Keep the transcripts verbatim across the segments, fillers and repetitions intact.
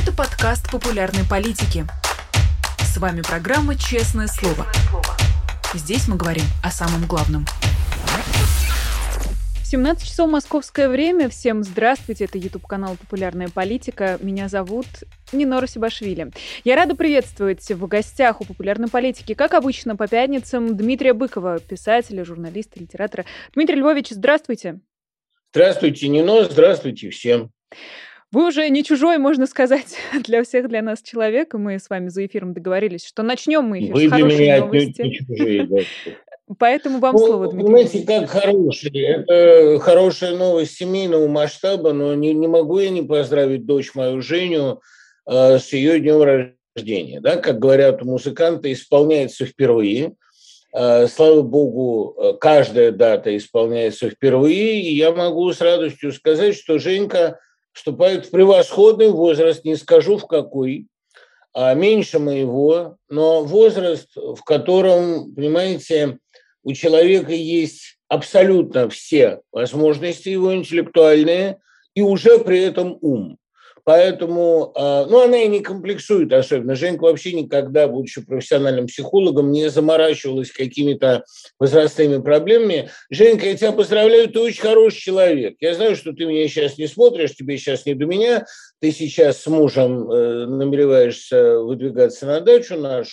Это подкаст популярной политики. С вами программа «Честное слово». Здесь мы говорим о самом главном. семнадцать часов московское время. Всем здравствуйте. Это YouTube-канал «Популярная политика». Меня зовут Нинора Сибашвили. Я рада приветствовать в гостях у «Популярной политики», как обычно, по пятницам, Дмитрия Быкова, писателя, журналиста, литератора. Дмитрий Львович, здравствуйте. Здравствуйте, Нино. Здравствуйте всем. Вы уже не чужой, можно сказать, для всех, для нас человек. И мы с вами за эфиром договорились, что начнем мы эфир Вы с хорошей для меня новости. не чужие, да. Поэтому вам Ну, слово, Дмитрий. Понимаете, как хороший. Это хорошая новость семейного масштаба, но не, не могу я не поздравить дочь мою Женю э, с ее днем рождения. Да? Как говорят музыканты, исполняется впервые. Э, слава богу, каждая дата исполняется впервые. И я могу с радостью сказать, что Женька вступает в превосходный возраст, не скажу в какой, а меньше моего, но возраст, в котором, понимаете, у человека есть абсолютно все возможности его интеллектуальные и уже при этом ум. Поэтому, ну, она и не комплексует особенно. Женька вообще никогда, будучи профессиональным психологом, не заморачивалась какими-то возрастными проблемами. Женька, я тебя поздравляю, ты очень хороший человек. Я знаю, что ты меня сейчас не смотришь, тебе сейчас не до меня. Ты сейчас с мужем намереваешься выдвигаться на дачу нашу.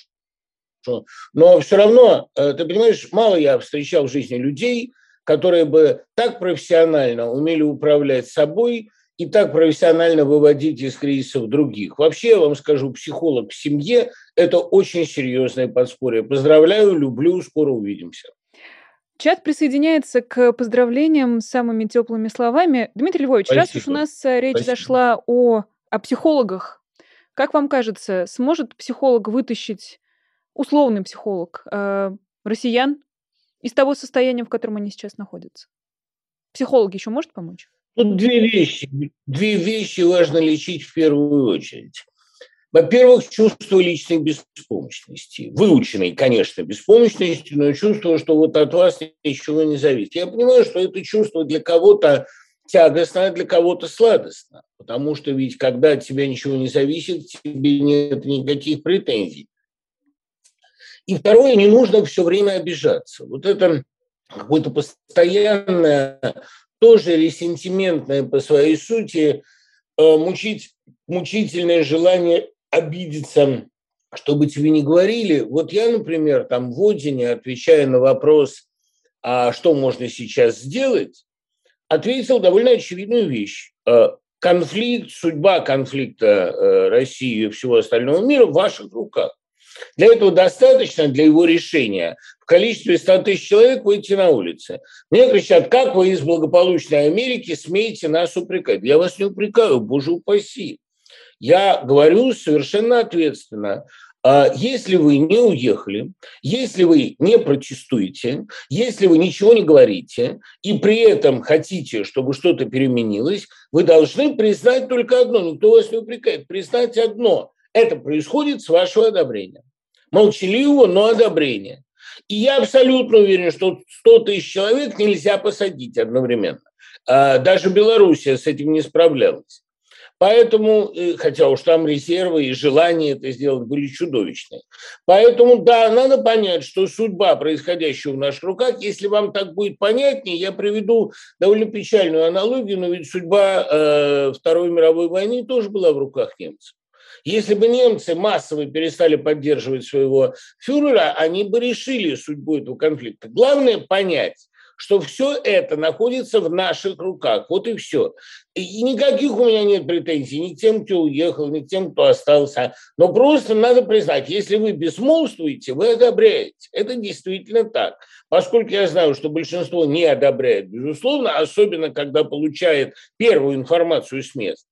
Но все равно, ты понимаешь, мало я встречал в жизни людей, которые бы так профессионально умели управлять собой и так профессионально выводить из кризисов других. Вообще, я вам скажу, психолог в семье – это очень серьезное подспорье. Поздравляю, люблю, скоро увидимся. Чат присоединяется к поздравлениям с самыми теплыми словами. Дмитрий Львович, Спасибо. Раз уж у нас речь Спасибо. зашла о, о психологах, как вам кажется, сможет психолог вытащить, условный психолог, э, россиян из того состояния, в котором они сейчас находятся? Психолог еще может помочь? Тут две вещи. Две вещи важно лечить в первую очередь. Во-первых, чувство личной беспомощности. Выученной, конечно, беспомощности, но чувство, что вот от вас ничего не зависит. Я понимаю, что это чувство для кого-то тягостно, а для кого-то сладостно. Потому что ведь, когда от тебя ничего не зависит, тебе нет никаких претензий. И второе, не нужно все время обижаться. Вот это какое-то постоянное, тоже ресентиментное по своей сути, мучить, мучительное желание обидеться, чтобы тебе не говорили. Вот я, например, там в Одине, отвечая на вопрос, а что можно сейчас сделать, ответил довольно очевидную вещь. Конфликт, судьба конфликта России и всего остального мира в ваших руках. Для этого достаточно, для его решения, в количестве ста тысяч человек выйти на улицы. Мне кричат, как вы из благополучной Америки смеете нас упрекать? Я вас не упрекаю, боже упаси. Я говорю совершенно ответственно. Если вы не уехали, если вы не протестуете, если вы ничего не говорите и при этом хотите, чтобы что-то переменилось, вы должны признать только одно. Никто вас не упрекает. Признать одно. Это происходит с вашего одобрения. Молчаливого, но одобрения. И я абсолютно уверен, что сто тысяч человек нельзя посадить одновременно. Даже Белоруссия с этим не справлялась. Поэтому, хотя уж там резервы и желания это сделать были чудовищные. Поэтому, да, надо понять, что судьба происходящего в наших руках, если вам так будет понятнее, я приведу довольно печальную аналогию, но ведь судьба э, Второй мировой войны тоже была в руках немцев. Если бы немцы массово перестали поддерживать своего фюрера, они бы решили судьбу этого конфликта. Главное понять, что все это находится в наших руках. Вот и все. И никаких у меня нет претензий ни к тем, кто уехал, ни к тем, кто остался. Но просто надо признать, если вы безмолвствуете, вы одобряете. Это действительно так. Поскольку я знаю, что большинство не одобряет, безусловно, особенно когда получает первую информацию с мест.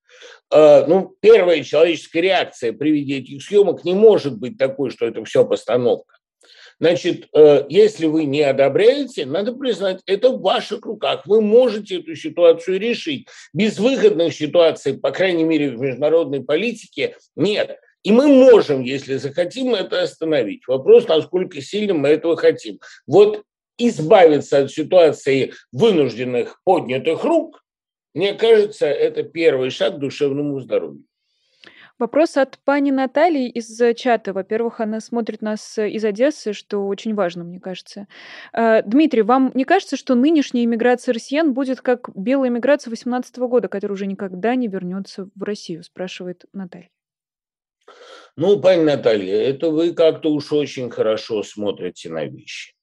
Ну, первая человеческая реакция при виде этих съемок не может быть такой, что это все постановка. Значит, если вы не одобряете, надо признать, это в ваших руках. Вы можете эту ситуацию решить. Безвыходных ситуаций, по крайней мере, в международной политике, нет. И мы можем, если захотим, это остановить. Вопрос, насколько сильно мы этого хотим. Вот избавиться от ситуации вынужденных поднятых рук, мне кажется, это первый шаг к душевному здоровью. Вопрос от пани Натальи из чата. Во-первых, она смотрит нас из Одессы, что очень важно, мне кажется. Дмитрий, вам не кажется, что нынешняя иммиграция россиян будет как белая иммиграция восемнадцатого года, которая уже никогда не вернется в Россию, спрашивает Наталья. Ну, пани Наталья, это вы как-то уж очень хорошо смотрите на вещи.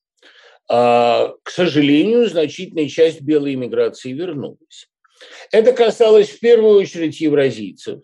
А, к сожалению, значительная часть белой иммиграции вернулась. Это касалось в первую очередь евразийцев,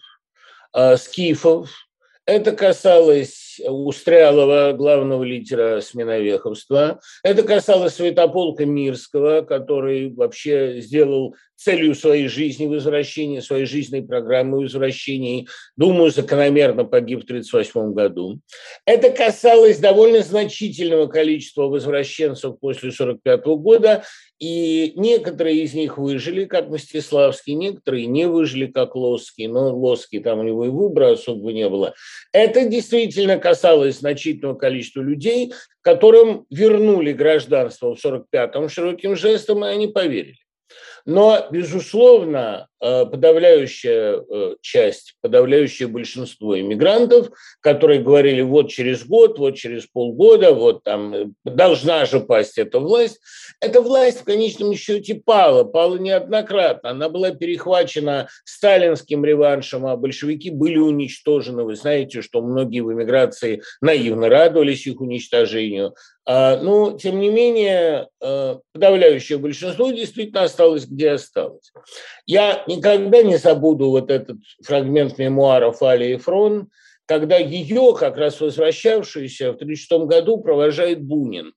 скифов. Это касалось Устрялова, главного лидера сменовеховства. Это касалось Святополка Мирского, который вообще сделал целью своей жизни возвращение, своей жизненной программы возвращения. Думаю, закономерно погиб в тридцать восьмом году. Это касалось довольно значительного количества возвращенцев после сорок пятого года. И некоторые из них выжили, как Мстиславский, некоторые не выжили, как Лосский, но Лосский, там у него и выбора особо не было. Это действительно касалось значительного количества людей, которым вернули гражданство в сорок пятом широким жестом, и они поверили. Но, безусловно, подавляющая часть, подавляющее большинство иммигрантов, которые говорили вот через год, вот через полгода, вот там должна же пасть эта власть, эта власть в конечном счете пала, пала неоднократно. Она была перехвачена сталинским реваншем, а большевики были уничтожены. Вы знаете, что многие в эмиграции наивно радовались их уничтожению. Но, тем не менее, подавляющее большинство действительно осталось, где осталось. Я никогда не забуду вот этот фрагмент мемуаров Алии Фрон, когда ее, как раз возвращавшуюся в тридцать шестом году, провожает Бунин.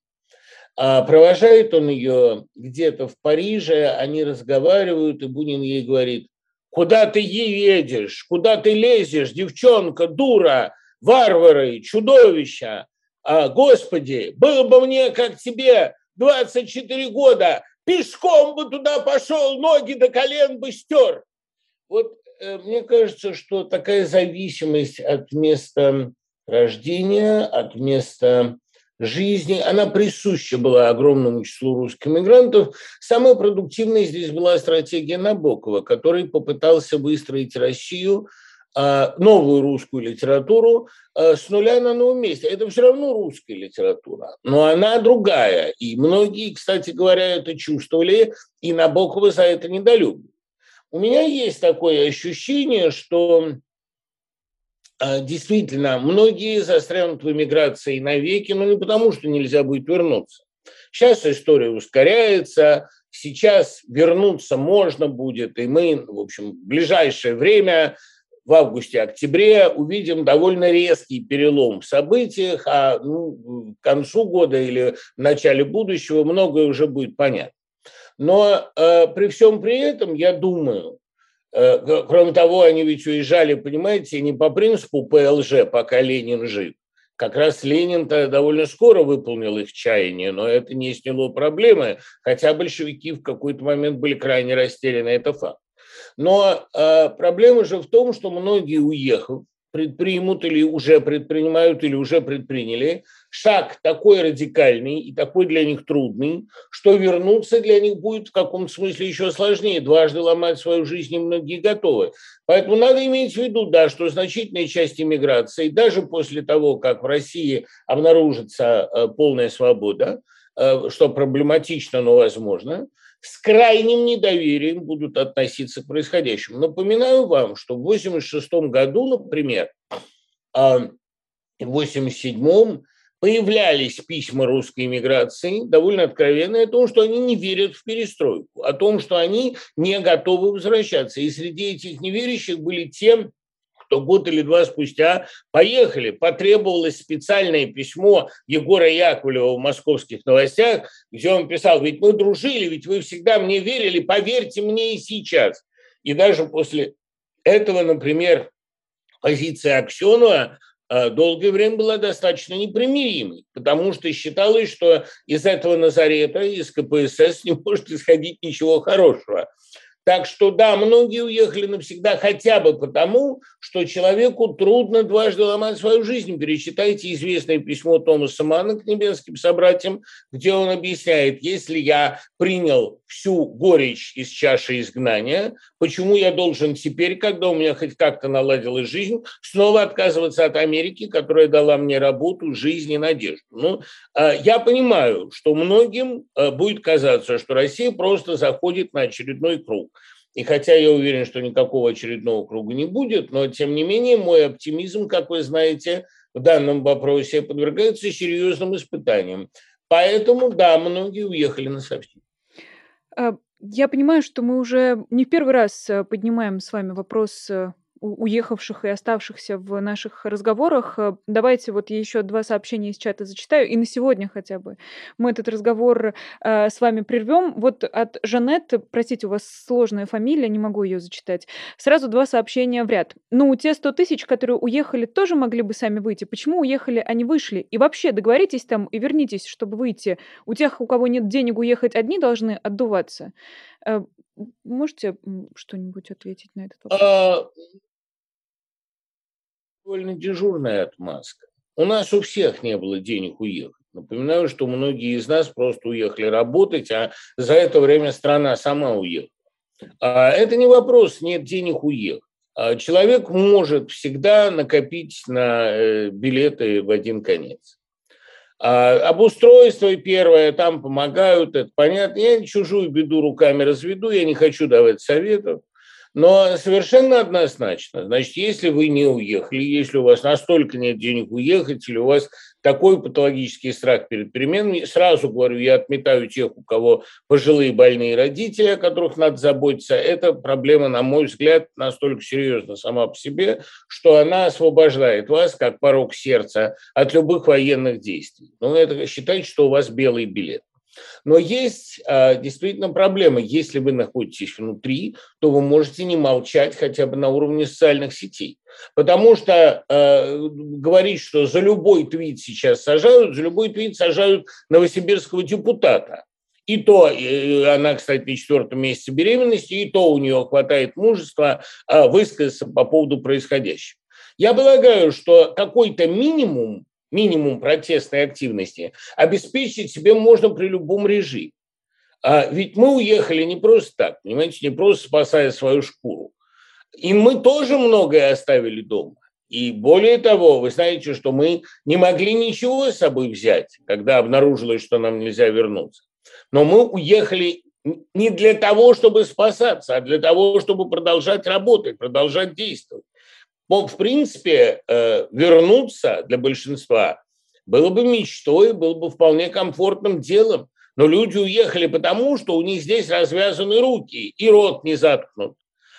А провожает он ее где-то в Париже, они разговаривают, и Бунин ей говорит: «Куда ты едешь? Куда ты лезешь, девчонка, дура, варвары, чудовища? А, Господи, было бы мне, как тебе, двадцать четыре года, пешком бы туда пошел, ноги до колен бы стер». Вот э, мне кажется, что такая зависимость от места рождения, от места жизни, она присуща была огромному числу русских мигрантов. Самой продуктивной здесь была стратегия Набокова, который попытался выстроить Россию, новую русскую литературу с нуля на новом месте. Это все равно русская литература, но она другая. И многие, кстати говоря, это чувствовали, и Набокова за это недолюбливают. У меня есть такое ощущение, что действительно многие застрянут в эмиграции навеки, но не потому, что нельзя будет вернуться. Сейчас история ускоряется, сейчас вернуться можно будет, и мы, в общем, в ближайшее время, в августе-октябре, увидим довольно резкий перелом в событиях, а ну, к концу года или в начале будущего многое уже будет понятно. Но э, при всем при этом, я думаю, э, кроме того, они ведь уезжали, понимаете, не по принципу ПЛЖ, пока Ленин жив. Как раз Ленин-то довольно скоро выполнил их чаяние, но это не сняло проблемы, хотя большевики в какой-то момент были крайне растеряны, это факт. Но э, проблема же в том, что многие, уехав, предпримут или уже предпринимают, или уже предприняли шаг такой радикальный и такой для них трудный, что вернуться для них будет в каком-то смысле еще сложнее. Дважды ломать свою жизнь и многие готовы. Поэтому надо иметь в виду, да, что значительная часть иммиграции, даже после того, как в России обнаружится э, полная свобода, э, что проблематично, но возможно, с крайним недоверием будут относиться к происходящему. Напоминаю вам, что в восемьдесят шестом году, например, в восемьдесят седьмом появлялись письма русской эмиграции, довольно откровенные, о том, что они не верят в перестройку, о том, что они не готовы возвращаться. И среди этих неверящих были те, кто год или два спустя поехали. Потребовалось специальное письмо Егора Яковлева в «Московских новостях», где он писал: «Ведь мы дружили, ведь вы всегда мне верили, поверьте мне и сейчас». И даже после этого, например, позиция Аксенова долгое время была достаточно непримиримой, потому что считалось, что из этого Назарета, из ка пэ эс эс не может исходить ничего хорошего. Так что, да, многие уехали навсегда хотя бы потому, что человеку трудно дважды ломать свою жизнь. Перечитайте известное письмо Томаса Манна к Небесским собратьям, где он объясняет: если я принял всю горечь из чаши изгнания, почему я должен теперь, когда у меня хоть как-то наладилась жизнь, снова отказываться от Америки, которая дала мне работу, жизнь и надежду. Ну, я понимаю, что многим будет казаться, что Россия просто заходит на очередной круг. И хотя я уверен, что никакого очередного круга не будет, но, тем не менее, мой оптимизм, как вы знаете, в данном вопросе подвергается серьезным испытаниям. Поэтому, да, многие уехали насовсем. Я понимаю, что мы уже не в первый раз поднимаем с вами вопрос уехавших и оставшихся в наших разговорах. Давайте вот еще два сообщения из чата зачитаю, и на сегодня хотя бы мы этот разговор э, с вами прервем. Вот от Жанет, простите, у вас сложная фамилия, не могу ее зачитать. Сразу два сообщения в ряд. Ну, те сто тысяч, которые уехали, тоже могли бы сами выйти. Почему уехали, а не вышли? И вообще договоритесь там и вернитесь, чтобы выйти. У тех, у кого нет денег уехать, одни должны отдуваться. Э, можете что-нибудь ответить на этот вопрос? Довольно дежурная отмазка. У нас у всех не было денег уехать. Напоминаю, что многие из нас просто уехали работать, а за это время страна сама уехала. А это не вопрос, нет денег уехать. А человек может всегда накопить на билеты в один конец. А обустройство первое, там помогают, это понятно. Я чужую беду руками разведу, я не хочу давать советов. Но совершенно однозначно, значит, если вы не уехали, если у вас настолько нет денег уехать, или у вас такой патологический страх перед переменами, сразу говорю, я отметаю тех, у кого пожилые больные родители, о которых надо заботиться. Эта проблема, на мой взгляд, настолько серьезна сама по себе, что она освобождает вас, как порог сердца, от любых военных действий. Ну, это считайте, что у вас белый билет. Но есть а, действительно проблема. Если вы находитесь внутри, то вы можете не молчать хотя бы на уровне социальных сетей. Потому что э, говорить, что за любой твит сейчас сажают, за любой твит сажают новосибирского депутата. И то, и она, кстати, на четвертом месяце беременности, и то у нее хватает мужества э, высказаться по поводу происходящего. Я полагаю, что какой-то минимум, минимум протестной активности обеспечить себе можно при любом режиме. А ведь мы уехали не просто так, понимаете, не просто спасая свою шкуру. И мы тоже многое оставили дома. И более того, вы знаете, что мы не могли ничего с собой взять, когда обнаружилось, что нам нельзя вернуться. Но мы уехали не для того, чтобы спасаться, а для того, чтобы продолжать работать, продолжать действовать. В принципе, вернуться для большинства было бы мечтой, было бы вполне комфортным делом. Но люди уехали потому, что у них здесь развязаны руки и рот не заткнут.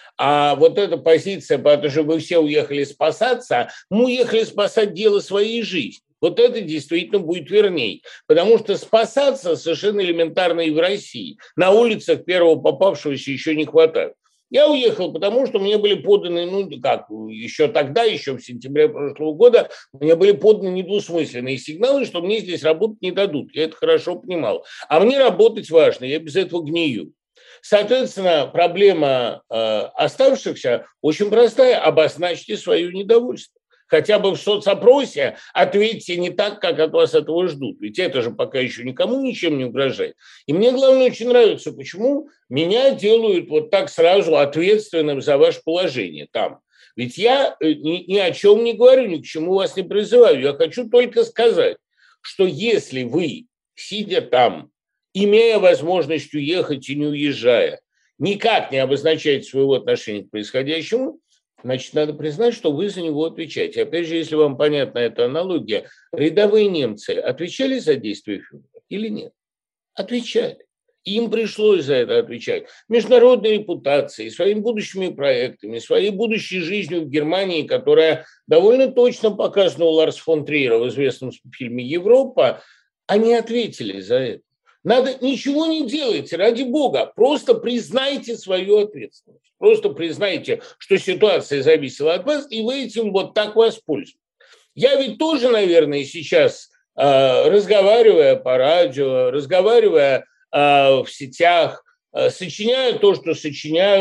А вот эта позиция, потому что вы все уехали спасаться, мы уехали спасать дело своей жизни. Вот это действительно будет верней. Потому что спасаться совершенно элементарно и в России. На улицах первого попавшегося еще не хватает. Я уехал, потому что мне были поданы, ну как, еще тогда, еще в сентябре прошлого года, мне были поданы недвусмысленные сигналы, что мне здесь работать не дадут. Я это хорошо понимал. А мне работать важно, я без этого гнию. Соответственно, проблема э, оставшихся очень простая. Обозначьте свое недовольство. Хотя бы в соцопросе ответьте не так, как от вас этого ждут. Ведь это же пока еще никому ничем не угрожает. И мне, главное, очень нравится, почему меня делают вот так сразу ответственным за ваше положение там. Ведь я ни, ни о чем не говорю, ни к чему вас не призываю. Я хочу только сказать, что если вы, сидя там, имея возможность уехать и не уезжая, никак не обозначаете своего отношения к происходящему, значит, надо признать, что вы за него отвечаете. Опять же, если вам понятна эта аналогия, рядовые немцы отвечали за действия фюрера или нет? Отвечали. Им пришлось за это отвечать. Международной репутацией, своими будущими проектами, своей будущей жизнью в Германии, которая довольно точно показана у Ларса фон Триера в известном фильме «Европа», они ответили за это. Надо ничего не делайте, ради бога, просто признайте свою ответственность. Просто признайте, что ситуация зависела от вас, и вы этим вот так воспользуетесь. Я ведь тоже, наверное, сейчас, разговаривая по радио, разговаривая в сетях, сочиняю то, что сочиняю,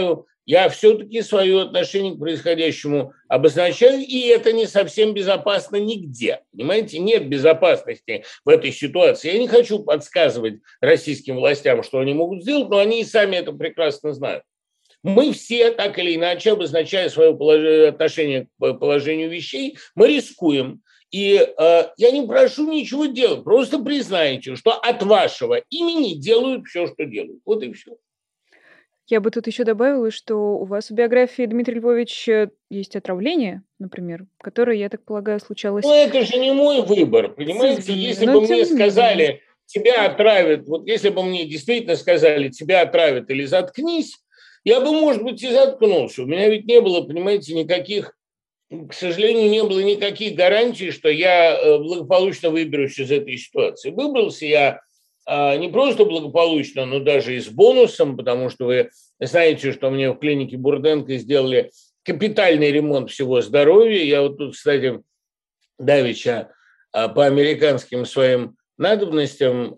я все-таки свое отношение к происходящему обозначаю, и это не совсем безопасно нигде. Понимаете, нет безопасности в этой ситуации. Я не хочу подсказывать российским властям, что они могут сделать, но они и сами это прекрасно знают. Мы все, так или иначе, обозначая свое положение, отношение к положению вещей, мы рискуем. И э, я не прошу ничего делать, просто признайте, что от вашего имени делают все, что делают. Вот и все. Я бы тут еще добавила, что у вас в биографии, Дмитрий Львович, есть отравление, например, которое, я так полагаю, случалось... Ну, это же не мой выбор, понимаете? Если бы мне сказали, тебя отравят, вот если бы мне действительно сказали, тебя отравят или заткнись, я бы, может быть, и заткнулся. У меня ведь не было, понимаете, никаких, к сожалению, не было никаких гарантий, что я благополучно выберусь из этой ситуации. Выбрался я не просто благополучно, но даже и с бонусом, потому что вы знаете, что мне в клинике Бурденко сделали капитальный ремонт всего здоровья. Я вот тут, кстати, давеча по американским своим надобностям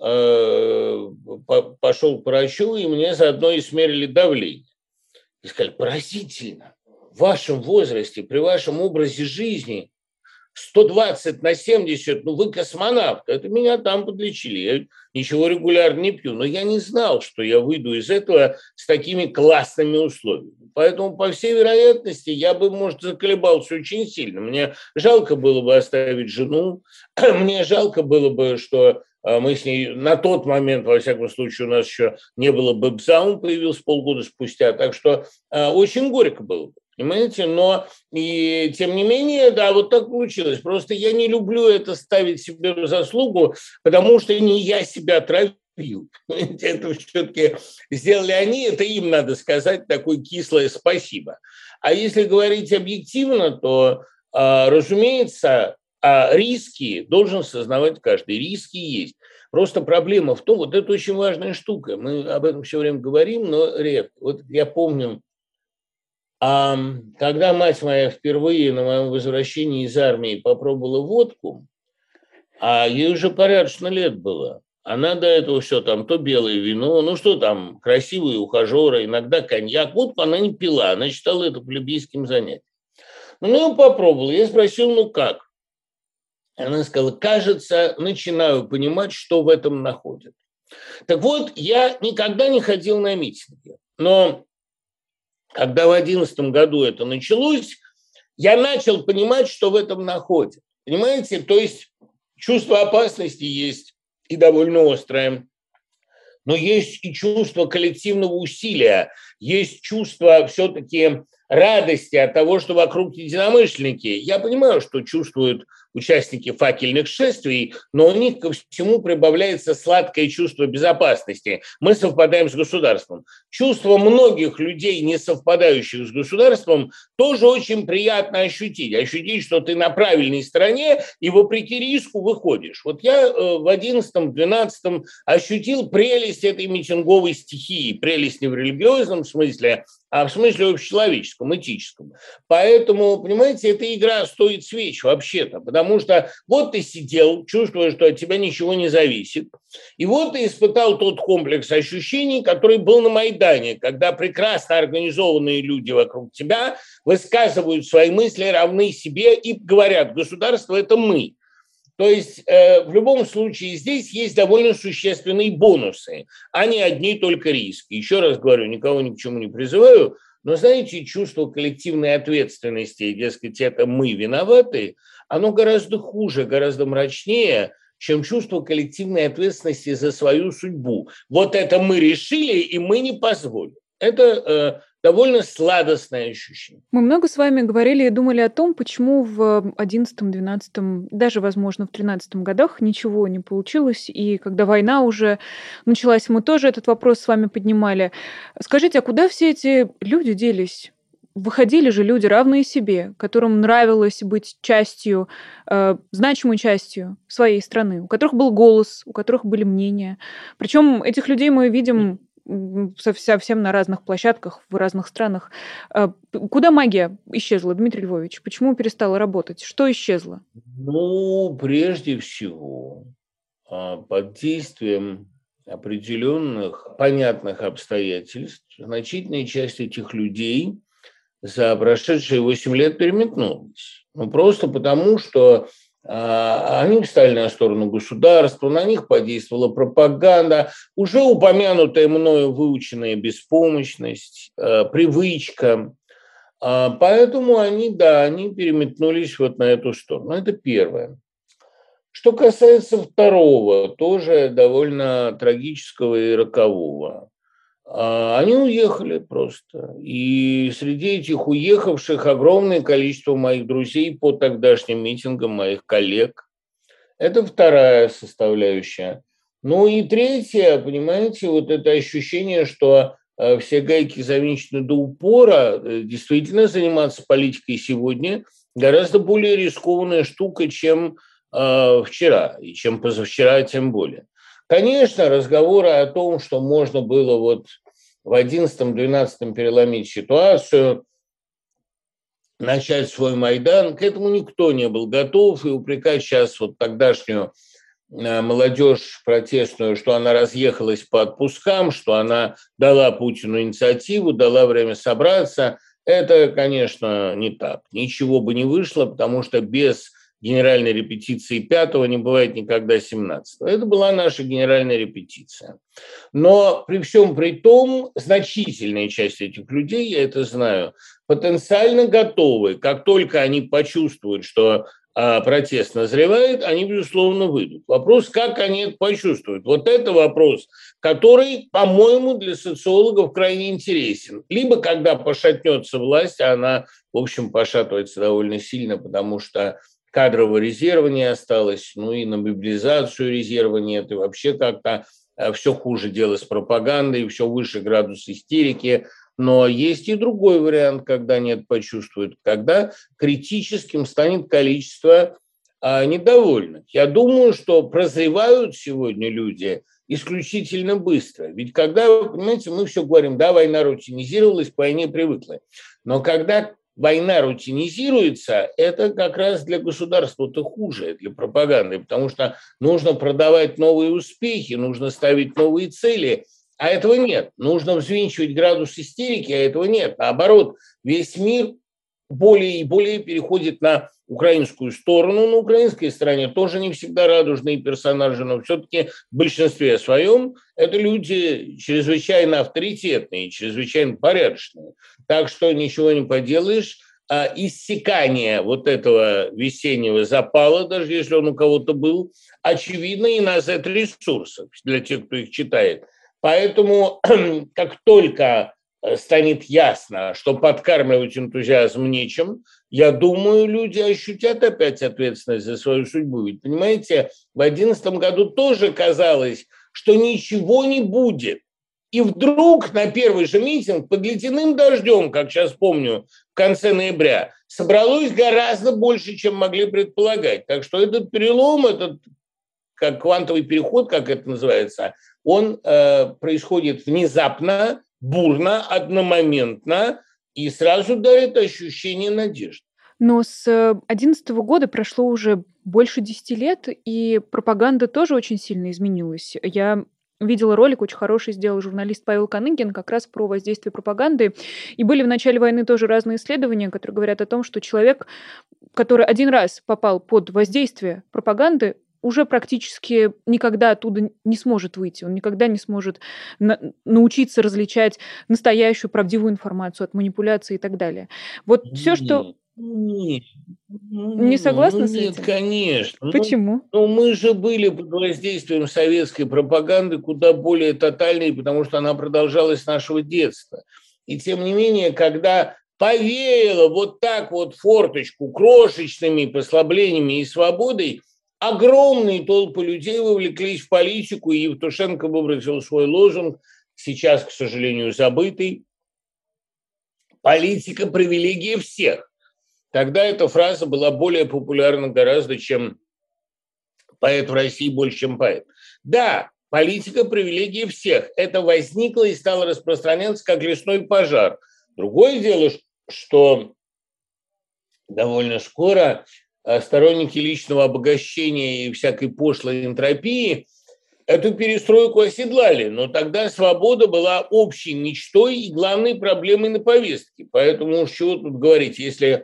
пошел к врачу, и мне заодно и смерили давление. И сказали, поразительно, в вашем возрасте, при вашем образе жизни сто двадцать на семьдесят, ну вы космонавт, это меня там подлечили, я ничего регулярно не пью, но я не знал, что я выйду из этого с такими классными условиями. Поэтому, по всей вероятности, я бы, может, заколебался очень сильно. Мне жалко было бы оставить жену, мне жалко было бы, что мы с ней на тот момент, во всяком случае, у нас еще не было бэбза, он появился полгода спустя, так что очень горько было бы. Понимаете, но и тем не менее, да, вот так получилось. Просто я не люблю это ставить себе в заслугу, потому что не я себя отравил. Это все-таки сделали они, это им надо сказать такое кислое спасибо. А если говорить объективно, то, разумеется, риски должен осознавать каждый. Риски есть. Просто проблема в том, вот это очень важная штука. Мы об этом все время говорим, но редко. Вот я помню, А когда мать моя впервые на моем возвращении из армии попробовала водку, а ей уже порядочно лет было, она до этого все там, то белое вино, ну что там, красивые ухажеры, иногда коньяк, водку она не пила, она считала это плебейским занятием. Ну, я попробовала, я спросил, ну как? Она сказала, кажется, начинаю понимать, что в этом находят. Так вот, я никогда не ходил на митинги, но... Когда в две тысячи одиннадцатом году это началось, я начал понимать, что в этом находят. Понимаете? То есть чувство опасности есть и довольно острое, но есть и чувство коллективного усилия, есть чувство все-таки радости от того, что вокруг единомышленники. Я понимаю, что чувствуют участники факельных шествий, но у них ко всему прибавляется сладкое чувство безопасности. Мы совпадаем с государством. Чувство многих людей, не совпадающих с государством, тоже очень приятно ощутить. Ощутить, что ты на правильной стороне и вопреки риску выходишь. Вот я в одиннадцатом-двенадцатом ощутил прелесть этой митинговой стихии. Прелесть не в религиозном смысле, а в смысле общечеловеческом, этическом. Поэтому, понимаете, эта игра стоит свеч вообще-то, потому что вот ты сидел, чувствуя, что от тебя ничего не зависит, и вот ты испытал тот комплекс ощущений, который был на Майдане, когда прекрасно организованные люди вокруг тебя высказывают свои мысли, равны себе и говорят, государство – это мы. То есть э, в любом случае здесь есть довольно существенные бонусы, а не одни только риски. Еще раз говорю, никого ни к чему не призываю, но, знаете, чувство коллективной ответственности, дескать, это мы виноваты, оно гораздо хуже, гораздо мрачнее, чем чувство коллективной ответственности за свою судьбу. Вот это мы решили, и мы не позволим. Это э, довольно сладостное ощущение. Мы много с вами говорили и думали о том, почему в одиннадцатом, двенадцатом, даже, возможно, в тринадцатом годах ничего не получилось, и когда война уже началась, мы тоже этот вопрос с вами поднимали. Скажите, а куда все эти люди делись? Выходили же люди, равные себе, которым нравилось быть частью, э, значимой частью своей страны, у которых был голос, у которых были мнения. Причем этих людей мы видим совсем на разных площадках, в разных странах. Куда магия исчезла, Дмитрий Львович? Почему перестала работать? Что исчезло? Ну, прежде всего, под действием определенных понятных обстоятельств значительная часть этих людей за прошедшие восемь лет переметнулась. Ну, просто потому, что а, они встали на сторону государства, на них подействовала пропаганда, уже упомянутая мною выученная беспомощность, а, привычка. А, поэтому они, да, они переметнулись вот на эту сторону. Это первое. Что касается второго, тоже довольно трагического и рокового. Они уехали просто. И среди этих уехавших огромное количество моих друзей по тогдашним митингам, моих коллег. Это вторая составляющая. Ну и третья, понимаете, вот это ощущение, что все гайки завинчены до упора, действительно заниматься политикой сегодня гораздо более рискованная штука, чем вчера, и чем позавчера, тем более. Конечно, разговоры о том, что можно было вот в одиннадцатом-двенадцатом переломить ситуацию, начать свой Майдан, к этому никто не был готов, и упрекать сейчас вот тогдашнюю молодежь протестную, что она разъехалась по отпускам, что она дала Путину инициативу, дала время собраться, это, конечно, не так. Ничего бы не вышло, потому что без генеральной репетиции пятого не бывает никогда семнадцатого. Это была наша генеральная репетиция. Но при всем при том, значительная часть этих людей, я это знаю, потенциально готовы. Как только они почувствуют, что а, протест назревает, они, безусловно, выйдут. Вопрос, как они это почувствуют. Вот это вопрос, который, по-моему, для социологов крайне интересен. Либо когда пошатнется власть, а она, в общем, пошатывается довольно сильно, потому что кадрового резерва не осталось, ну и на мобилизацию резерва нет, и вообще как-то все хуже дело с пропагандой, все выше градус истерики. Но есть и другой вариант, когда нет почувствуют, когда критическим станет количество а, недовольных. Я думаю, что прозревают сегодня люди исключительно быстро. Ведь когда, понимаете, мы все говорим, да, война рутинизировалась, к войне привыкла. Но когда война рутинизируется, это как раз для государства-то хуже, для пропаганды, потому что нужно продавать новые успехи, нужно ставить новые цели, а этого нет. Нужно взвинчивать градус истерики, а этого нет. Наоборот, весь мир более и более переходит на украинскую сторону. На украинской стороне тоже не всегда радужные персонажи, но все-таки в большинстве своем это люди чрезвычайно авторитетные, чрезвычайно порядочные. Так что ничего не поделаешь. А иссякание вот этого весеннего запала, даже если он у кого-то был, очевидно и на зет-ресурсах для тех, кто их читает. Поэтому как только станет ясно, что подкармливать энтузиазм нечем, я думаю, люди ощутят опять ответственность за свою судьбу. Ведь, понимаете, в две тысячи одиннадцатом году тоже казалось, что ничего не будет. И вдруг на первый же митинг под ледяным дождем, как сейчас помню, в конце ноября, собралось гораздо больше, чем могли предполагать. Так что этот перелом, этот как квантовый переход, как это называется, он э, происходит внезапно, бурно, одномоментно и сразу дает ощущение надежды. Но с две тысячи одиннадцатого года прошло уже больше десяти лет, и пропаганда тоже очень сильно изменилась. Я видела ролик, очень хороший сделал журналист Павел Каныгин, как раз про воздействие пропаганды. И были в начале войны тоже разные исследования, которые говорят о том, что человек, который один раз попал под воздействие пропаганды, уже практически никогда оттуда не сможет выйти. Он никогда не сможет на- научиться различать настоящую, правдивую информацию от манипуляций и так далее. Вот все, что... Нет, ну, Не согласна ну, с нет, этим? конечно. Почему? Ну, ну, мы же были под воздействием советской пропаганды куда более тотальной, потому что она продолжалась с нашего детства. И тем не менее, когда повеяло вот так вот форточку крошечными послаблениями и свободой, огромные толпы людей вовлеклись в политику, и Евтушенко выбросил свой лозунг, сейчас, к сожалению, забытый: «Политика – привилегия всех». Тогда эта фраза была более популярна гораздо, чем поэт в России больше, чем поэт. Да, политика – привилегия всех. Это возникло и стало распространяться как лесной пожар. Другое дело, что довольно скоро сторонники личного обогащения и всякой пошлой энтропии эту перестройку оседлали, но тогда свобода была общей мечтой и главной проблемой на повестке. Поэтому уж чего тут говорить, если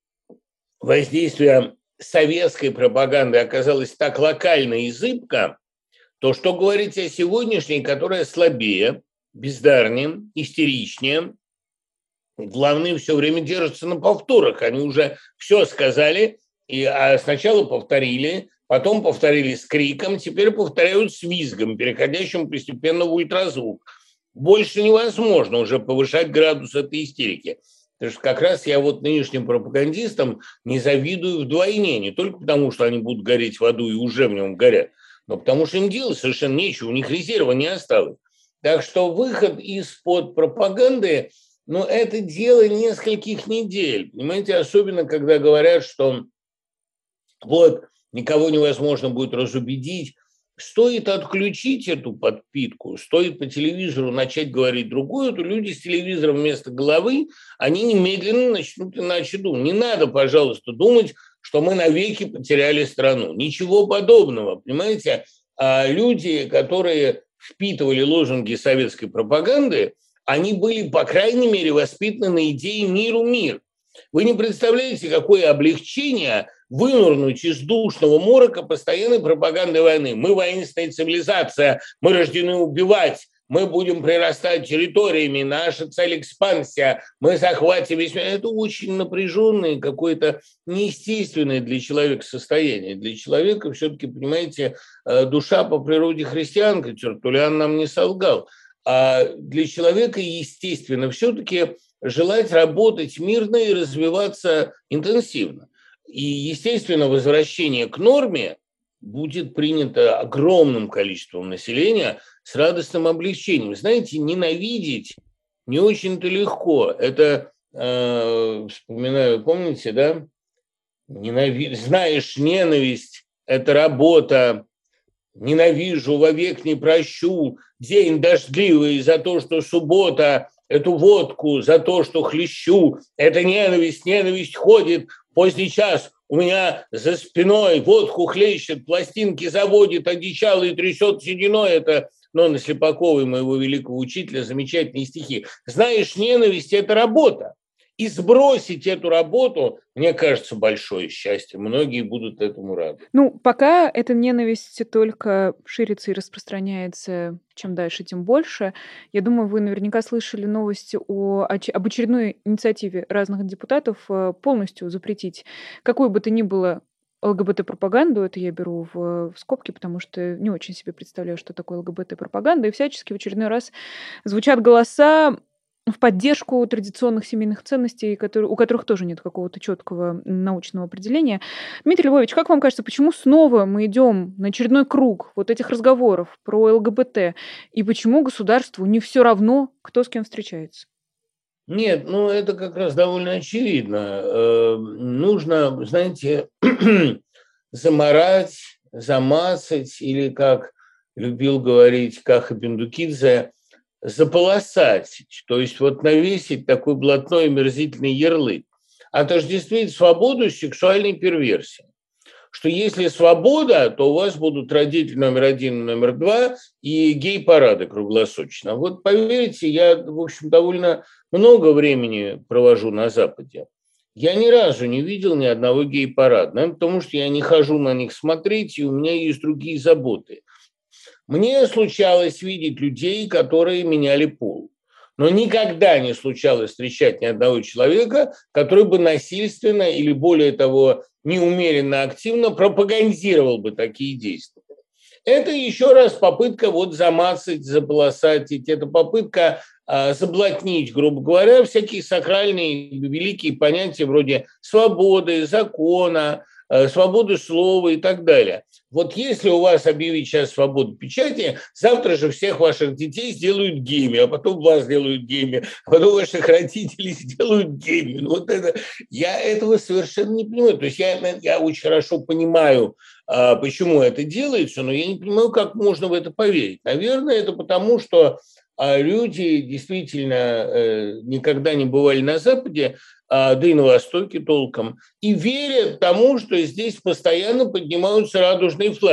воздействие советской пропаганды оказалось так локально и зыбко, то что говорить о сегодняшней, которая слабее, бездарнее, истеричнее, главные все время держатся на повторах. Они уже все сказали, и, а сначала повторили, потом повторили с криком, теперь повторяют с визгом, переходящим постепенно в ультразвук. Больше невозможно уже повышать градус этой истерики. Потому что как раз я вот нынешним пропагандистам не завидую вдвойне, не только потому, что они будут гореть в аду и уже в нем горят, но потому что им делать совершенно нечего, у них резерва не осталось. Так что выход из-под пропаганды, ну, это дело нескольких недель. Понимаете, особенно когда говорят, что вот никого невозможно будет разубедить. Стоит отключить эту подпитку, стоит по телевизору начать говорить другое, то люди с телевизором вместо головы, они немедленно начнут иначе думать. Не надо, пожалуйста, думать, что мы навеки потеряли страну. Ничего подобного, понимаете? А люди, которые впитывали лозунги советской пропаганды, они были, по крайней мере, воспитаны на идее «миру мир». Вы не представляете, какое облегчение вынырнуть из душного морока постоянной пропаганды войны. Мы воинственная цивилизация, мы рождены убивать, мы будем прирастать территориями, наша цель экспансия, мы захватим весь мир. Это очень напряженное, какое-то неестественное для человека состояние. Для человека все-таки, понимаете, душа по природе христианка, Тертуллиан нам не солгал. А для человека, естественно, все-таки желать работать мирно и развиваться интенсивно. И, естественно, возвращение к норме будет принято огромным количеством населения с радостным облегчением. Знаете, ненавидеть не очень-то легко. Это, э, вспоминаю, помните, да? Ненави... Знаешь, ненависть – это работа. Ненавижу, вовек не прощу. День дождливый за то, что суббота. Эту водку за то, что хлещу. Это ненависть, ненависть ходит. Поздний час у меня за спиной водку хлещет, пластинки заводит, одичалый трясет сединой. Это Нонны Слепаковой, моего великого учителя, замечательные стихи. Знаешь, ненависть – это работа. И сбросить эту работу, мне кажется, большое счастье. Многие будут этому рады. Ну, пока эта ненависть только ширится и распространяется, чем дальше, тем больше. Я думаю, вы наверняка слышали новости о, об очередной инициативе разных депутатов полностью запретить какую бы то ни было ЛГБТ-пропаганду. Это я беру в, в скобки, потому что не очень себе представляю, что такое ЛГБТ-пропаганда. И всячески в очередной раз звучат голоса в поддержку традиционных семейных ценностей, которые, у которых тоже нет какого-то четкого научного определения. Дмитрий Львович, как вам кажется, почему снова мы идем на очередной круг вот этих разговоров про ЛГБТ, и почему государству не все равно, кто с кем встречается? Нет, ну это как раз довольно очевидно. Э, нужно, знаете, заморать, замацать, или, как любил говорить Каха Пендукидзе, заполосать, то есть вот навесить такой блатной омерзительный ярлык, отождествить свободу с сексуальной перверсией. Что если свобода, то у вас будут родители номер один, номер два и гей-парады круглосуточно. Вот поверьте, я, в общем, довольно много времени провожу на Западе. Я ни разу не видел ни одного гей-парада, наверное, потому что я не хожу на них смотреть, и у меня есть другие заботы. Мне случалось видеть людей, которые меняли пол. Но никогда не случалось встречать ни одного человека, который бы насильственно или, более того, неумеренно активно пропагандировал бы такие действия. Это еще раз попытка вот замацать, заполосать, это попытка а, заблатнить, грубо говоря, всякие сакральные великие понятия вроде свободы, закона, свободы слова и так далее. Вот если у вас объявить сейчас свободу печати, завтра же всех ваших детей сделают геями, а потом вас сделают геями, а потом ваших родителей сделают геями. Вот это, я этого совершенно не понимаю. То есть я, я очень хорошо понимаю, почему это делается, но я не понимаю, как можно в это поверить. Наверное, это потому, что люди действительно никогда не бывали на Западе, да и на Востоке толком, и верят тому, что здесь постоянно поднимаются радужные флаги.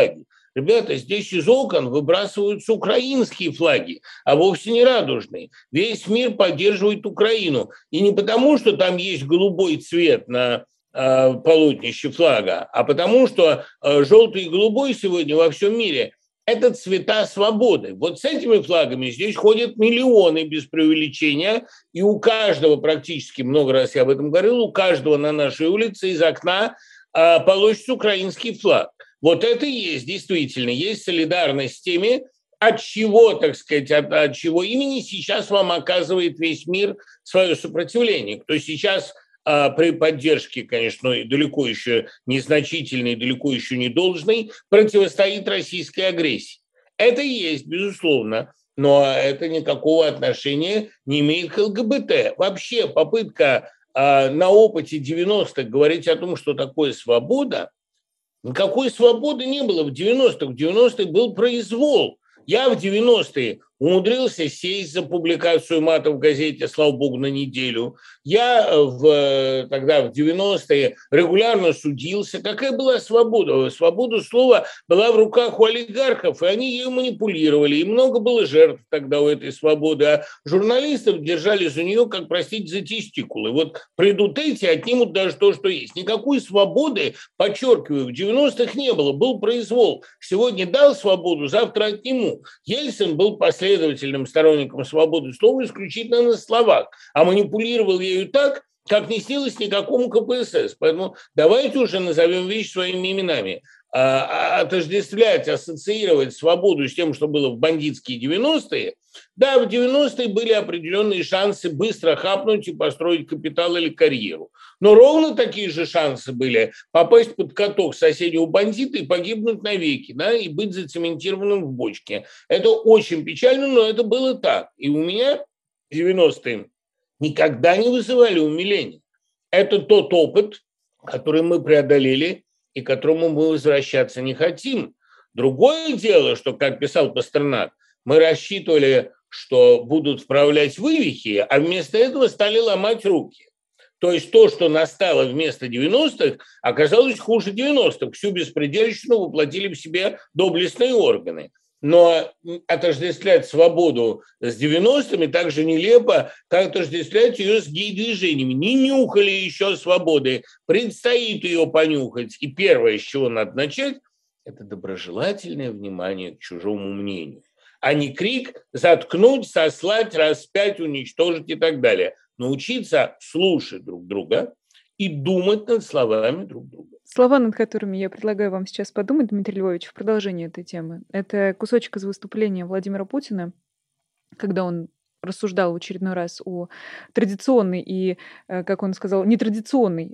Ребята, здесь из окон выбрасываются украинские флаги, а вовсе не радужные. Весь мир поддерживает Украину. И не потому, что там есть голубой цвет на э, полотнище флага, а потому, что э, желтый и голубой сегодня во всем мире – это цвета свободы. Вот с этими флагами здесь ходят миллионы без преувеличения, и у каждого практически, много раз я об этом говорил, у каждого на нашей улице из окна э, полощется украинский флаг. Вот это и есть, действительно, есть солидарность с теми, от чего, так сказать, от, от чего имени сейчас вам оказывает весь мир свое сопротивление. Кто сейчас а, при поддержке, конечно, далеко еще незначительной, далеко еще не должной, противостоит российской агрессии. Это и есть, безусловно, но это никакого отношения не имеет к ЛГБТ. Вообще попытка а, на опыте девяностых говорить о том, что такое свобода, никакой свободы не было в девяностых. В девяностых был произвол. Я в девяностые умудрился сесть за публикацию мата в газете, слава богу, на неделю. Я в, тогда в девяностые регулярно судился. Какая была свобода? Свобода слова была в руках у олигархов, и они ею манипулировали. И много было жертв тогда у этой свободы. А журналистов держали за нее, как, простите, за тестикулы. Вот придут эти, отнимут даже то, что есть. Никакой свободы, подчеркиваю, в девяностых не было. Был произвол. Сегодня дал свободу, завтра отниму. Ельцин был последний последовательным сторонником свободы слова исключительно на словах, а манипулировал ею так, как не снилось никакому ка пэ эс эс. Поэтому давайте уже назовем вещи своими именами. А, отождествлять, ассоциировать свободу с тем, что было в бандитские девяностые, да, в девяностые были определенные шансы быстро хапнуть и построить капитал или карьеру. Но ровно такие же шансы были попасть под каток соседнего бандита и погибнуть навеки, да, и быть зацементированным в бочке. Это очень печально, но это было так. И у меня девяностые никогда не вызывали умиления. Это тот опыт, который мы преодолели и к которому мы возвращаться не хотим. Другое дело, что, как писал Пастернак, мы рассчитывали, что будут вправлять вывихи, а вместо этого стали ломать руки. То есть то, что настало вместо девяностых, оказалось хуже девяностых. Всю беспредельщину воплотили в себе доблестные органы. Но отождествлять свободу с девяностыми так же нелепо, как отождествлять ее с гей-движениями. Не нюхали еще свободы, предстоит ее понюхать. И первое, с чего надо начать, это доброжелательное внимание к чужому мнению, а не крик «заткнуть», «сослать», «распять», «уничтожить» и так далее. Научиться слушать друг друга и думать над словами друг друга. Слова, над которыми я предлагаю вам сейчас подумать, Дмитрий Львович, в продолжении этой темы, это кусочек из выступления Владимира Путина, когда он рассуждал в очередной раз о традиционной и, как он сказал, нетрадиционной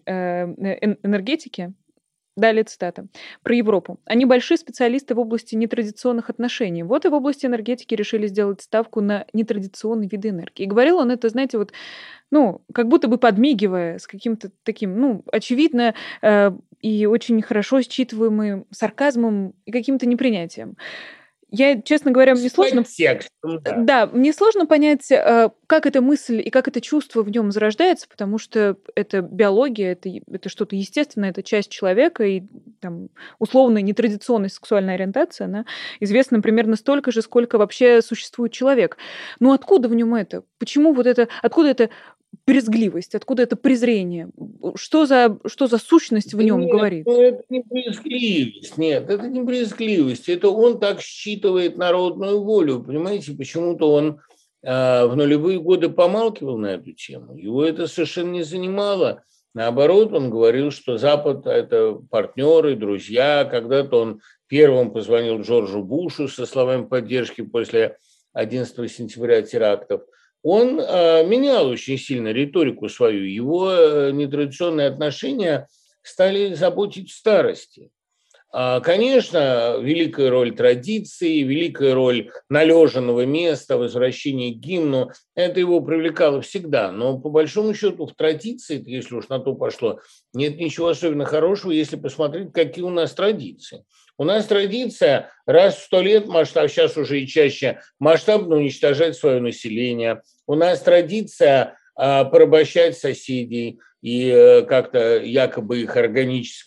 энергетике. Далее цитата. Про Европу. Они большие специалисты в области нетрадиционных отношений. Вот и в области энергетики решили сделать ставку на нетрадиционные виды энергии. И говорил он это, знаете, вот, ну, как будто бы подмигивая, с каким-то таким, ну, очевидно э, и очень хорошо считываемым сарказмом и каким-то непринятием. Я, честно говоря, мне сложно... Подтекстом, да. Да, мне сложно понять, как эта мысль и как это чувство в нем зарождается, потому что это биология, это, это что-то естественное, это часть человека, и там, условная нетрадиционная сексуальная ориентация, она известна примерно столько же, сколько вообще существует человек. Но откуда в нем это? Почему вот это... Откуда это брезгливость, откуда это презрение? Что за, что за сущность в нем нет, говорит? Ну, это не брезгливость, нет, это не брезгливость, это он так считывает народную волю, понимаете, почему-то он э, в нулевые годы помалкивал на эту тему, его это совершенно не занимало, наоборот, он говорил, что Запад – это партнеры, друзья, когда-то он первым позвонил Джорджу Бушу со словами поддержки после одиннадцатого сентября терактов. Он э, менял очень сильно риторику свою. Его э, нетрадиционные отношения стали заботить в старости. А, конечно, великая роль традиции, великая роль належанного места, возвращения к гимну, это его привлекало всегда. Но по большому счету в традиции, если уж на то пошло, нет ничего особенно хорошего, если посмотреть, какие у нас традиции. У нас традиция раз в сто лет, масштаб, сейчас уже и чаще, масштабно уничтожать свое население. У нас традиция а, порабощать соседей и а, как-то якобы их органически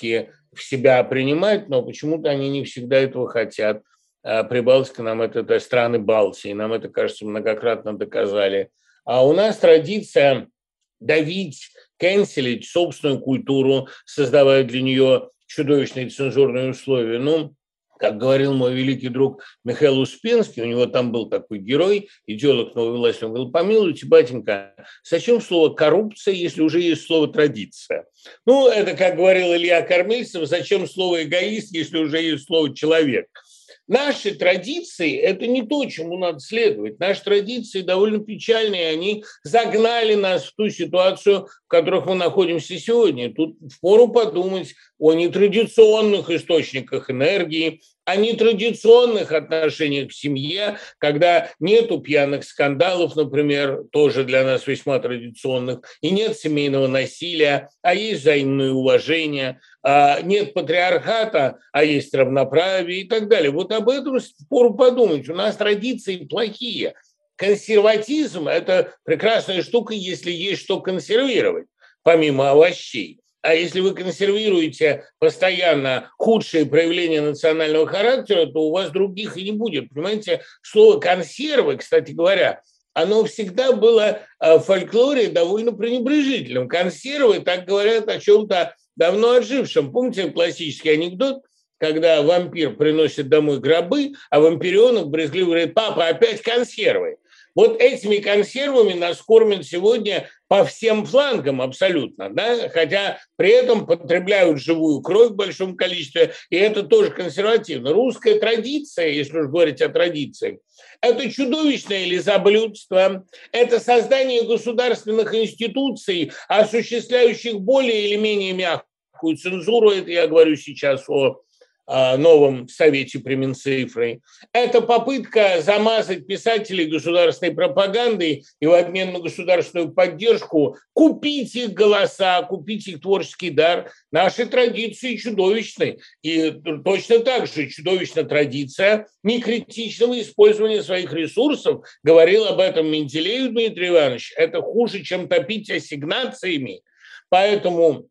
в себя принимать, но почему-то они не всегда этого хотят. Прибалтика нам это, это страны Балтии, нам это, кажется, многократно доказали. А у нас традиция давить, канцелить собственную культуру, создавая для нее чудовищные цензурные условия. Ну, как говорил мой великий друг Михаил Успенский, у него там был такой герой, идеолог новой власти, он говорил: помилуйте, батенька, зачем слово «коррупция», если уже есть слово «традиция»? Ну, это, как говорил Илья Кормильцев, зачем слово «эгоист», если уже есть слово «человек»? Наши традиции – это не то, чему надо следовать. Наши традиции довольно печальные, они загнали нас в ту ситуацию, в которой мы находимся сегодня. Тут впору подумать о нетрадиционных источниках энергии, о нетрадиционных отношениях в семье, когда нету пьяных скандалов, например, тоже для нас весьма традиционных, и нет семейного насилия, а есть взаимное уважение, нет патриархата, а есть равноправие и так далее. Вот об этом впору подумать. У нас традиции плохие. Консерватизм – это прекрасная штука, если есть что консервировать, помимо овощей. А если вы консервируете постоянно худшие проявления национального характера, то у вас других и не будет. Понимаете, слово «консервы», кстати говоря, оно всегда было в фольклоре довольно пренебрежительным. Консервы так говорят о чем-то давно отжившем. Помните классический анекдот, когда вампир приносит домой гробы, а вампиренок брезгливо говорит: папа, опять консервы. Вот этими консервами нас кормят сегодня по всем флангам абсолютно, да? Хотя при этом потребляют живую кровь в большом количестве, и это тоже консервативно. Русская традиция, если уж говорить о традициях, это чудовищное лизоблюдство, это создание государственных институций, осуществляющих более или менее мягкую цензуру, это я говорю сейчас о новом совете при Минцифры. Это попытка замазать писателей государственной пропагандой и в обмен на государственную поддержку купить их голоса, купить их творческий дар. Наши традиции чудовищны. И точно так же чудовищна традиция некритичного использования своих ресурсов. Говорил об этом Менделеев Дмитрий Иванович. Это хуже, чем топить ассигнациями. Поэтому,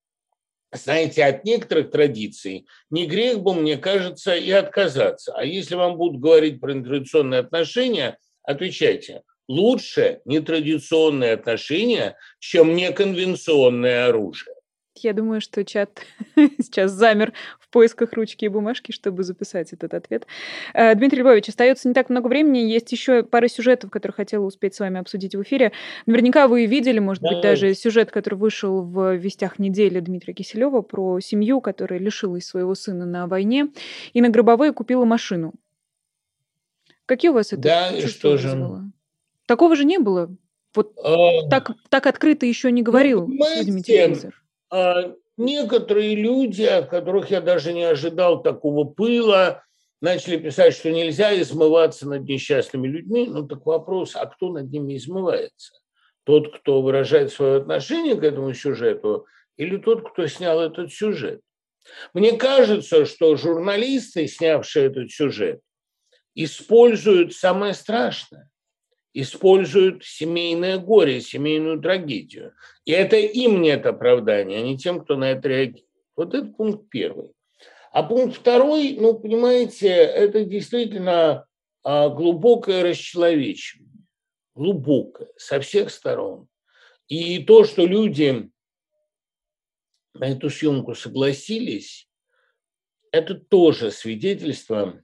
знаете, от некоторых традиций не грех бы, мне кажется, и отказаться. А если вам будут говорить про нетрадиционные отношения, отвечайте: лучше нетрадиционные отношения, чем неконвенционное оружие. Я думаю, что чат сейчас замер в поисках ручки и бумажки, чтобы записать этот ответ. Дмитрий Львович, остается не так много времени. Есть еще пара сюжетов, которые хотела успеть с вами обсудить в эфире. Наверняка вы видели, может быть, даже сюжет, который вышел в «Вестях недели» Дмитрия Киселева про семью, которая лишилась своего сына на войне и на гробовые купила машину. Какие у вас это да, чувства вызвало? Же? Такого же не было. Вот а... так, так открыто еще не говорил ну, судьями телевизор. Некоторые люди, от которых я даже не ожидал такого пыла, начали писать, что нельзя измываться над несчастными людьми. Ну так вопрос, а кто над ними измывается? Тот, кто выражает свое отношение к этому сюжету, или тот, кто снял этот сюжет? Мне кажется, что журналисты, снявшие этот сюжет, используют самое страшное. Используют семейное горе, семейную трагедию. И это им нет оправдания, а не тем, кто на это реагирует. Вот это пункт первый. А пункт второй, ну, понимаете, это действительно глубокое расчеловечивание. Глубокое, со всех сторон. И то, что люди на эту съемку согласились, это тоже свидетельство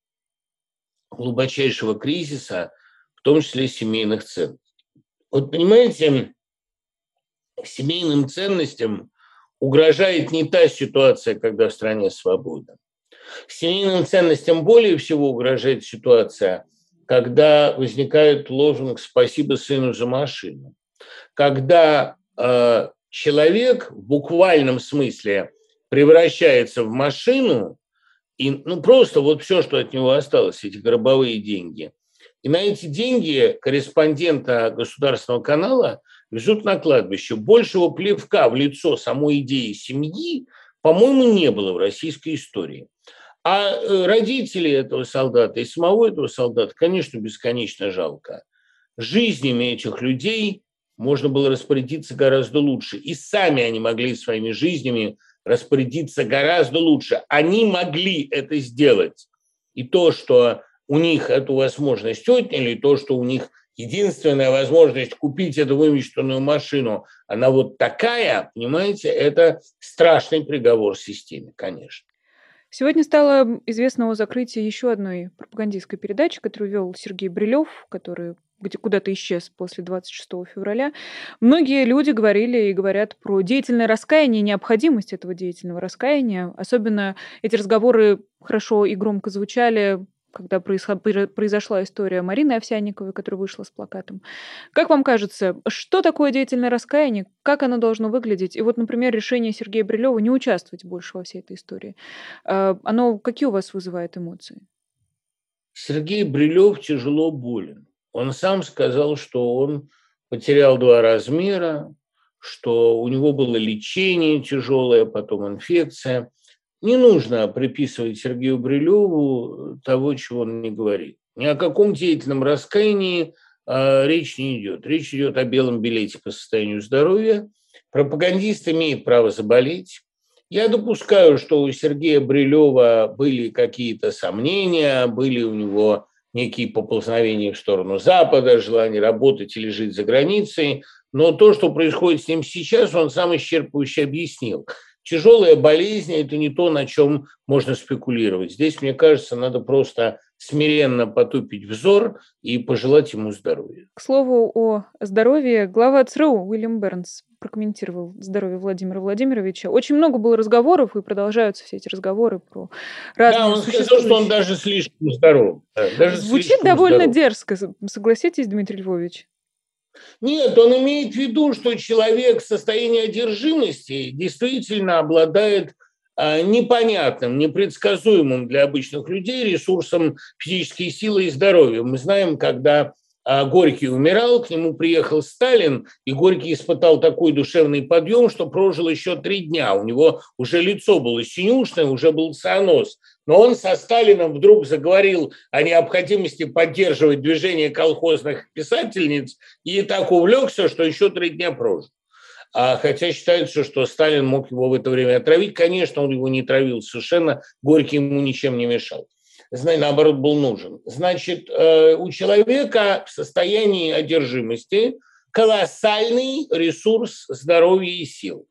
глубочайшего кризиса, в том числе семейных ценностей. Вот понимаете, семейным ценностям угрожает не та ситуация, когда в стране свобода. Семейным ценностям более всего угрожает ситуация, когда возникает лозунг «спасибо сыну за машину». Когда э, человек в буквальном смысле превращается в машину, и ну, просто вот все, что от него осталось, эти гробовые деньги – и на эти деньги корреспондента государственного канала везут на кладбище. Большего плевка в лицо самой идеи семьи, по-моему, не было в российской истории. А родители этого солдата и самого этого солдата, конечно, бесконечно жалко. Жизнями этих людей можно было распорядиться гораздо лучше. И сами они могли своими жизнями распорядиться гораздо лучше. Они могли это сделать. И то, что у них эту возможность отняли, то, что у них единственная возможность купить эту вымеченную машину, она вот такая, понимаете, это страшный приговор системе, конечно. Сегодня стало известно о закрытии еще одной пропагандистской передачи, которую вел Сергей Брилев, который где куда-то исчез после двадцать шестого февраля. Многие люди говорили и говорят про деятельное раскаяние, необходимость этого деятельного раскаяния. Особенно эти разговоры хорошо и громко звучали, когда произошла история Марины Овсянниковой, которая вышла с плакатом. Как вам кажется, что такое деятельное раскаяние, как оно должно выглядеть? И вот, например, решение Сергея Брилева не участвовать больше во всей этой истории. Оно какие у вас вызывает эмоции? Сергей Брилев тяжело болен. Он сам сказал, что он потерял два размера, что у него было лечение тяжелое, потом инфекция. Не нужно приписывать Сергею Брилеву того, чего он не говорит. Ни о каком деятельном раскаянии э, речь не идет. Речь идет о белом билете по состоянию здоровья. Пропагандист имеет право заболеть. Я допускаю, что у Сергея Брилева были какие-то сомнения, были у него некие поползновения в сторону Запада, желание работать или жить за границей. Но то, что происходит с ним сейчас, он сам исчерпывающе объяснил. Тяжелая болезнь – это не то, на чем можно спекулировать. Здесь, мне кажется, надо просто смиренно потупить взор и пожелать ему здоровья. К слову о здоровье, глава ЦРУ Уильям Бернс прокомментировал здоровье Владимира Владимировича. Очень много было разговоров, и продолжаются все эти разговоры про разные... Да, он сказал, что он даже слишком здоров. Даже Звучит слишком довольно здоров. Дерзко, согласитесь, Дмитрий Львович? Нет, он имеет в виду, что человек в состоянии одержимости действительно обладает а, непонятным, непредсказуемым для обычных людей ресурсом физической силы и здоровья. Мы знаем, когда а, Горький умирал, к нему приехал Сталин, и Горький испытал такой душевный подъем, что прожил еще три дня. У него уже лицо было синюшное, уже был цианоз. Но он со Сталином вдруг заговорил о необходимости поддерживать движение колхозных писательниц и так увлекся, что еще три дня прожил. А хотя считается, что Сталин мог его в это время отравить. Конечно, он его не травил совершенно, Горький ему ничем не мешал. Наоборот, был нужен. Значит, у человека в состоянии одержимости колоссальный ресурс здоровья и сил.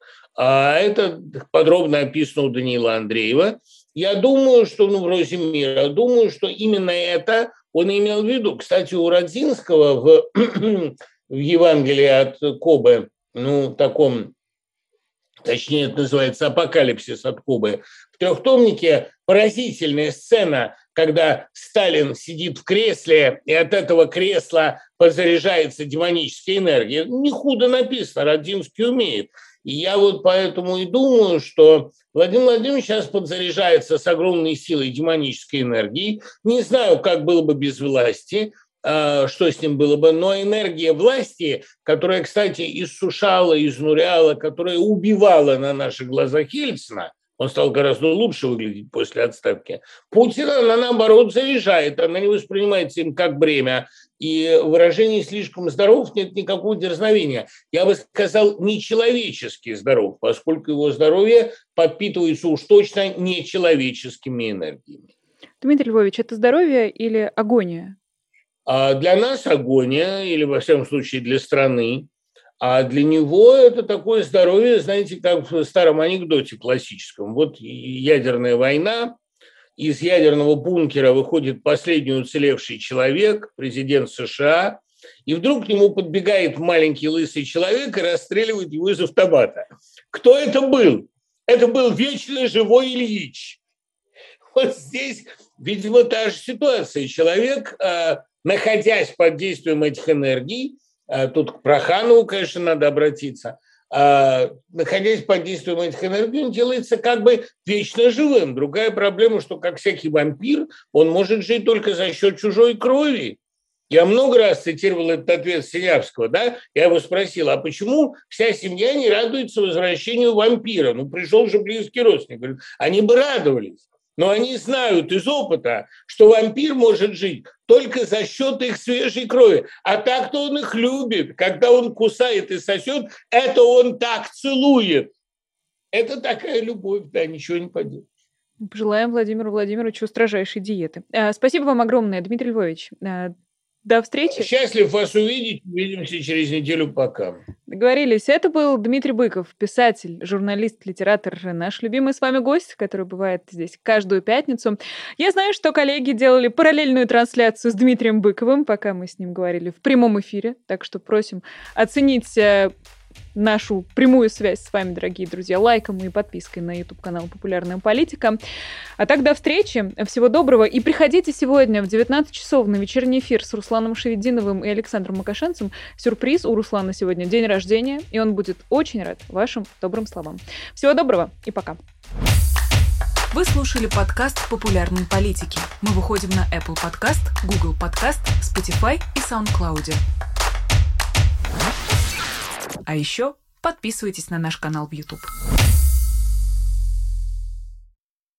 Это подробно описано у Даниила Андреева. Я думаю, что, ну, в «Розе мира», думаю, что именно это он имел в виду. Кстати, у Родзинского в, в Евангелии от Кобе, ну, таком, точнее, это называется «Апокалипсис» от Кобе, в трехтомнике поразительная сцена, когда Сталин сидит в кресле, и от этого кресла подзаряжается демоническая энергия. Не худо написано, Родзинский умеет. И я вот поэтому и думаю, что Владимир Владимирович сейчас подзаряжается с огромной силой демонической энергии. Не знаю, как было бы без власти, что с ним было бы, но энергия власти, которая, кстати, иссушала, изнуряла, которая убивала на наших глазах Ельцина, он стал гораздо лучше выглядеть после отставки, Путина она, наоборот, заряжает, она не воспринимается им как бремя. И выражение «слишком здоров» нет никакого дерзновения. Я бы сказал, нечеловечески здоров, поскольку его здоровье подпитывается уж точно нечеловеческими энергиями. Дмитрий Львович, это здоровье или агония? А для нас агония, или, во всяком случае, для страны. А для него это такое здоровье, знаете, как в старом анекдоте классическом. Вот ядерная война, из ядерного бункера выходит последний уцелевший человек, президент США, и вдруг к нему подбегает маленький лысый человек и расстреливает его из автомата. Кто это был? Это был вечно живой Ильич. Вот здесь, видимо, та же ситуация. Человек, находясь под действием этих энергий, тут к Проханову, конечно, надо обратиться, находясь под действием этих энергий, он делается как бы вечно живым. Другая проблема, что, как всякий вампир, он может жить только за счет чужой крови. Я много раз цитировал этот ответ Синявского, да? Я его спросил, а почему вся семья не радуется возвращению вампира? Ну, пришел же близкий родственник. Говорит, они бы радовались. Но они знают из опыта, что вампир может жить только за счет их свежей крови. А так-то он их любит. Когда он кусает и сосет, это он так целует. Это такая любовь, да, ничего не поделаешь. Пожелаем Владимиру Владимировичу строжайшей диеты. Спасибо вам огромное, Дмитрий Львович. До встречи. Счастлив вас увидеть. Увидимся через неделю. Пока. Договорились. Это был Дмитрий Быков, писатель, журналист, литератор, наш любимый с вами гость, который бывает здесь каждую пятницу. Я знаю, что коллеги делали параллельную трансляцию с Дмитрием Быковым, пока мы с ним говорили в прямом эфире, так что просим оценить нашу прямую связь с вами, дорогие друзья, лайком и подпиской на YouTube-канал «Популярная политика». А так, до встречи, всего доброго, и приходите сегодня в девятнадцать часов на вечерний эфир с Русланом Шевединовым и Александром Макашенцем. Сюрприз, у Руслана сегодня день рождения, и он будет очень рад вашим добрым словам. Всего доброго и пока. Вы слушали подкаст «Популярной политики». Мы выходим на Apple Podcast, Google Podcast, Spotify и SoundCloud. А еще подписывайтесь на наш канал в YouTube.